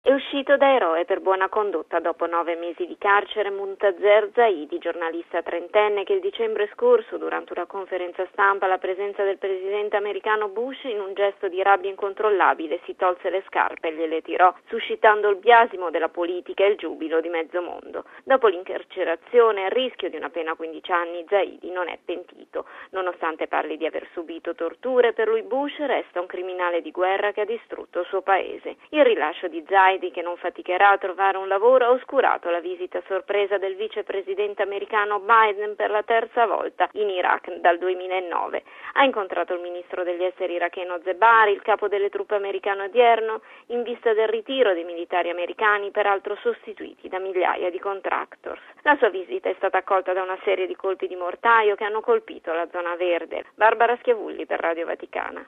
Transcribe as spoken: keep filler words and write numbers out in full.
È uscito da eroe per buona condotta dopo nove mesi di carcere Muntazer Zaidi, giornalista trentenne che il dicembre scorso, durante una conferenza stampa alla presenza del presidente americano Bush, in un gesto di rabbia incontrollabile si tolse le scarpe e gliele tirò, suscitando il biasimo della politica e il giubilo di mezzo mondo. Dopo l'incarcerazione e il rischio di una pena a quindici anni, Zaidi non è pentito. Nonostante parli di aver subito torture, per lui Bush resta un criminale di guerra che ha distrutto il suo paese. Il rilascio di Zaidi, che non faticherà a trovare un lavoro, ha oscurato la visita sorpresa del vicepresidente americano Biden per la terza volta in Iraq dal duemilanove. Ha incontrato il ministro degli esteri iracheno Zebari, il capo delle truppe americane odierno, in vista del ritiro dei militari americani, peraltro sostituiti da migliaia di contractors. La sua visita è stata accolta da una serie di colpi di mortaio che hanno colpito la zona verde. Barbara Schiavulli per Radio Vaticana.